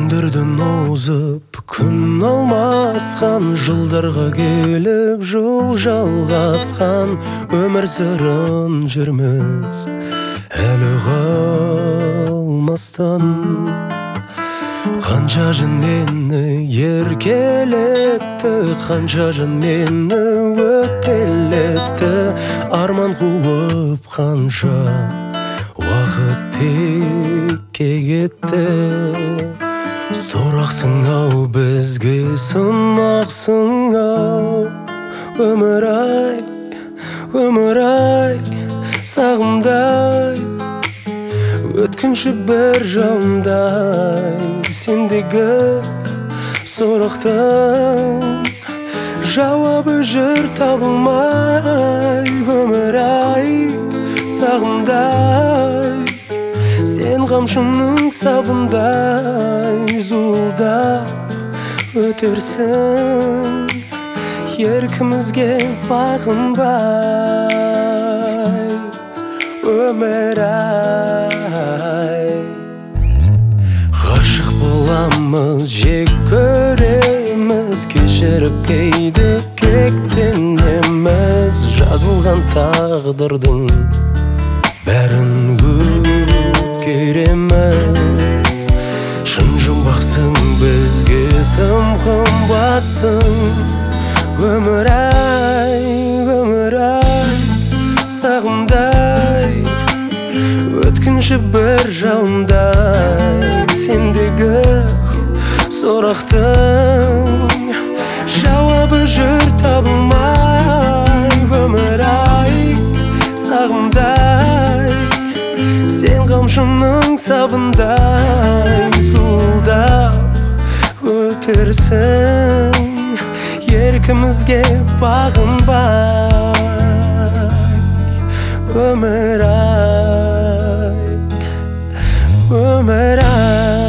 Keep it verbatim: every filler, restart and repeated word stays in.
Күндерден озып күн алмасқан, жылдарға келіп жол жалғасқан, өмір сырын жүрміз әлі қалмастан. Қанша жын мені еркелетті, қанша жын мені өкпелетті, арман қуып қанша уақыт текке кетті. Сорақсың ау, бізге сынақсың ау, өмір-ай, өмір-ай, сағымдай, өткінші бір жауындай. Сендегі сұрақтың жауабы жүр табылмай, өмір-ай, сағымдай, сен қамшының сабындай зуылдап өтерсің, еркімізге бағынбай, өмір-ай. Ғашық боламыз, жек көреміз, кешіріп кейде кектенеміз, жазылған тағдырдың бәрін өткереміз. Шын жұмбақсың, бізге тым қымбатсың, өмір-ай, өмір-ай, сағымдай, өткінші бір жауындай. Сендегі сұрақтың жауабы жүр табылмай, өмір-ай, сағымдай, сен қамшының сабындай зуылдап өтерсің, еркімізге бағынбай, өмір-ай, өмір-ай.